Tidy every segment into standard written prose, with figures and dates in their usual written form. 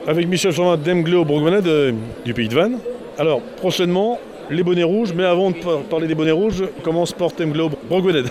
avec Michel Chauvin d'Emgleo Bourgogned du Pays de Vannes. Alors, prochainement, les bonnets rouges, mais avant de parler des bonnets rouges, comment se porte Emgleo Bourgogned?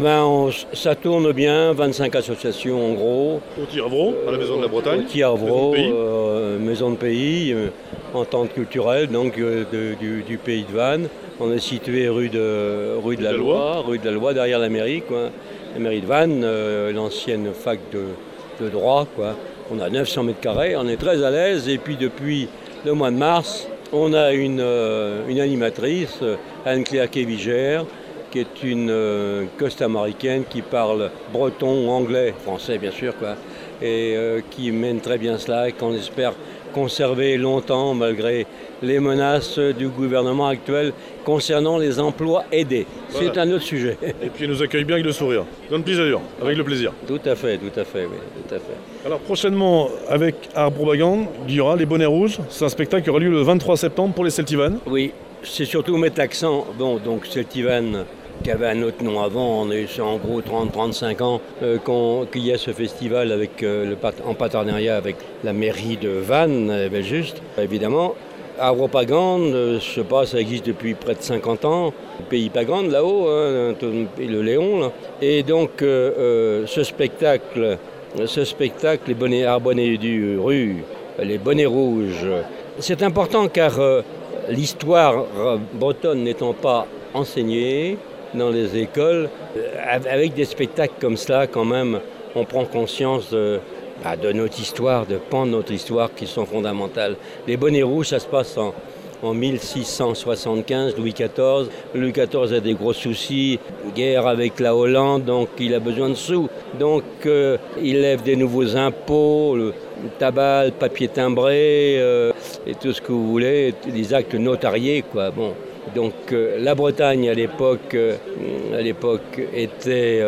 Ça tourne bien, 25 associations en gros. Au Tiravro, à la Maison de la Bretagne. Au Tiravro, Maison de pays, entente culturelle donc, du Pays de Vannes. On est situé rue de la Loi, derrière la mairie, quoi. La mairie de Vannes, l'ancienne fac de droit, quoi. On a 900 mètres carrés, on est très à l'aise. Et puis depuis le mois de mars, on a une animatrice, Anne-Claire Kévigère, qui est une costamaricaine qui parle breton, anglais, français bien sûr, quoi, et qui mène très bien cela et qu'on espère conserver longtemps malgré les menaces du gouvernement actuel concernant les emplois aidés. Voilà. C'est un autre sujet. Et puis il nous accueille bien avec le sourire. Donne plaisir, avec le plaisir. Tout à fait, oui, tout à fait. Alors prochainement, avec Art Propagande, il y aura les bonnets rouges. C'est un spectacle qui aura lieu le 23 septembre pour les Celtivanes. Oui, c'est surtout mettre l'accent. Bon, donc Celtivanes, qui avait un autre nom avant, on a eu en gros 30-35 ans qu'il y a ce festival avec, en partenariat avec la mairie de Vannes, juste, évidemment. Art Propagande, je ne sais pas, ça existe depuis près de 50 ans, Pays Pagande là-haut, hein, le Léon. Là. Et donc ce spectacle, les bonnets du rue, les bonnets rouges, c'est important car l'histoire bretonne n'étant pas enseignée dans les écoles, avec des spectacles comme cela, quand même, on prend conscience de notre histoire, de pans de notre histoire qui sont fondamentales. Les bonnets rouges, ça se passe en 1675, Louis XIV. Louis XIV a des gros soucis, guerre avec la Hollande, donc il a besoin de sous. Donc il lève des nouveaux impôts, le tabac, le papier timbré, et tout ce que vous voulez, des actes notariés, quoi. Bon. Donc la Bretagne à l'époque était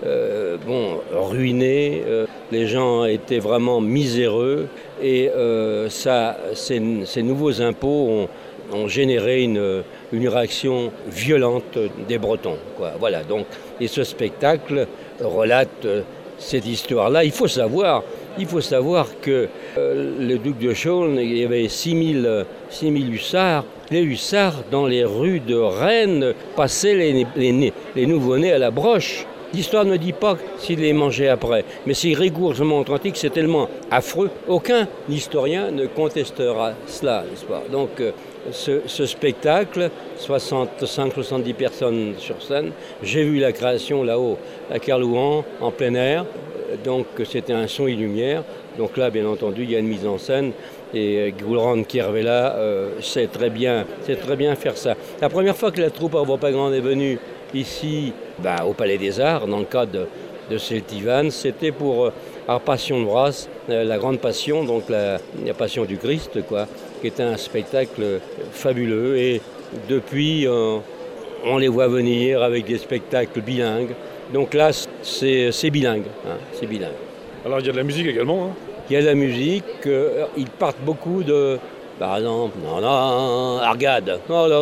ruinée, les gens étaient vraiment miséreux et ces nouveaux impôts ont généré une réaction violente des Bretons, quoi. Voilà, donc, et ce spectacle relate cette histoire-là. Il faut savoir que le duc de Chaulnes, il y avait 6000 hussards. Les hussards, dans les rues de Rennes, passaient les nouveau-nés à la broche. L'histoire ne dit pas s'ils les mangeaient après, mais c'est rigoureusement authentique, c'est tellement affreux. Aucun historien ne contestera cela, n'est-ce pas? Donc ce spectacle, 65-70 personnes sur scène, j'ai vu la création là-haut, à Kerlouan, en plein air, donc c'était un son et lumière. Donc là, bien entendu, il y a une mise en scène. Et Goulran Kiervela sait très bien faire ça. La première fois que la troupe Art Propagande est venue ici, au Palais des Arts, dans le cadre de Celtivanes, c'était pour Art Passion de Brasse, la grande passion, donc la passion du Christ, quoi, qui était un spectacle fabuleux. Et depuis, on les voit venir avec des spectacles bilingues. Donc là, c'est bilingue, hein, c'est bilingue. Alors il y a de la musique également, hein. Il y a de la musique, ils partent beaucoup de, par exemple, Argade,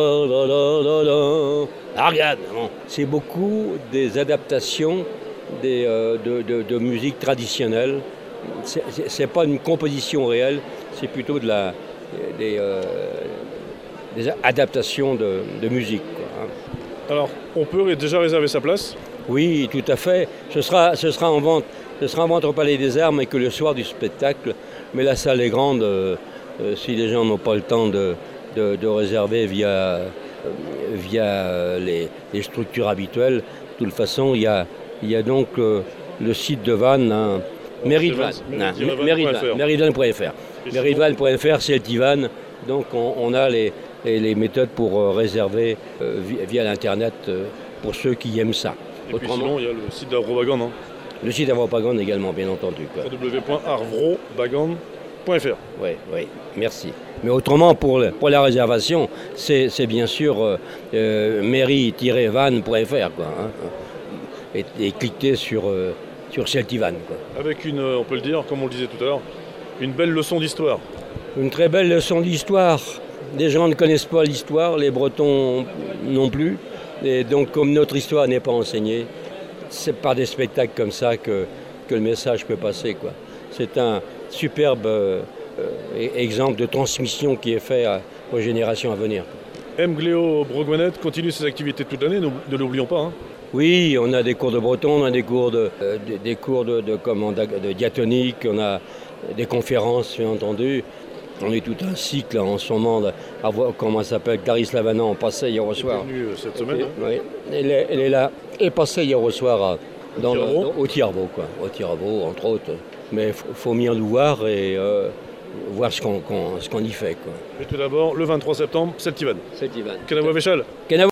Argade. C'est beaucoup des adaptations de musique traditionnelle. C'est pas une composition réelle, c'est plutôt des adaptations de musique, quoi, hein. Alors, on peut déjà réserver sa place? Oui, tout à fait. Ce sera en vente. Ce sera en vente au Palais des Arts, mais que le soir du spectacle. Mais la salle est grande. Si les gens n'ont pas le temps de réserver via les structures habituelles, de toute façon, il y a donc le site de Vannes, hein, Mairie de Vannes, mairie-de-vannes.fr. Mairie-de-vannes.fr, c'est Celtivanes. Donc on a les méthodes pour réserver via l'Internet pour ceux qui aiment ça. Et puis sinon, il y a le site d'Art Propagande, hein. Le site d'Art Propagande également, bien entendu. www.artpropagande.fr. Oui, merci. Mais autrement, pour la réservation, c'est bien sûr mairie-vannes.fr, quoi, hein, et cliquez sur Celtivanes, quoi. Avec on peut le dire, comme on le disait tout à l'heure, une belle leçon d'histoire. Une très belle leçon d'histoire. Les gens ne connaissent pas l'histoire, les Bretons non plus. Et donc, comme notre histoire n'est pas enseignée, c'est par des spectacles comme ça que le message peut passer, quoi. C'est un superbe exemple de transmission qui est fait aux générations à venir. MGLEO Broguenette continue ses activités toute l'année, ne l'oublions pas. Hein. Oui, on a des cours de breton, on a des cours de diatonique, on a des conférences, bien entendu. On est tout un cycle en ce moment à voir comment ça s'appelle. Clarisse Lavanant, on passait hier au soir. Elle est venue cette semaine. Hein. Oui, elle est là. Elle passait hier au soir au Thiervaux, quoi. Au Thiervaux, entre autres. Mais il faut venir nous voir et voir ce qu'on y fait, quoi. Et tout d'abord, le 23 septembre, Celtivan. Celtivan. Kenavo Véchal.